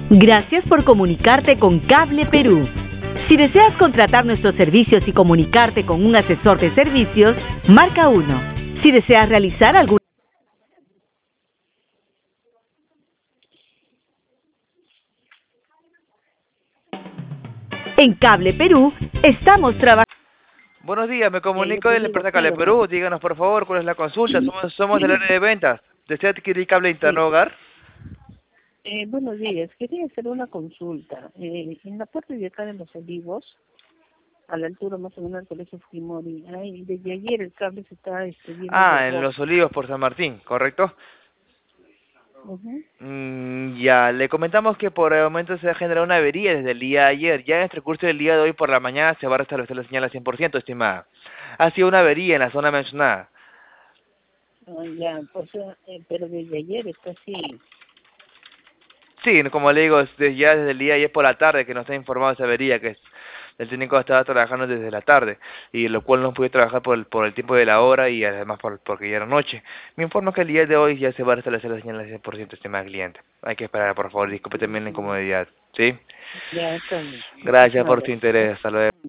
Gracias por comunicarte con Cable Perú. Si deseas contratar nuestros servicios y comunicarte con un asesor de servicios, marca 1. Si deseas realizar algún... En Cable Perú estamos trabajando... Buenos días, me comunico de la empresa Cable Perú. Díganos, por favor, cuál es la consulta. Somos del área de ventas. ¿Desea adquirir cable interno hogar? Buenos días, quería hacer una consulta. En la parte de acá de Los Olivos, a la altura más o menos del Colegio Fujimori, desde ayer el cable se está viendo En Los Olivos por San Martín, ¿correcto? Ya, le comentamos que por el momento se ha generado una avería desde el día de ayer. Ya en el transcurso del día de hoy por la mañana se va a restablecer la señal al 100%, estimada. Ha sido una avería en la zona mencionada. Ya, o sea, pero desde ayer está así. Sí, como le digo, ya desde el día de ayer por la tarde que nos ha informado esa avería, que el técnico estaba trabajando desde la tarde, y lo cual no pude trabajar por el tiempo de la hora y además porque ya era noche. Me informa que el día de hoy ya se va a restablecer la señal al 100%, estimado cliente. Hay que esperar, por favor, disculpe también la incomodidad, ¿sí? Ya, está bien. Gracias por su interés, hasta luego.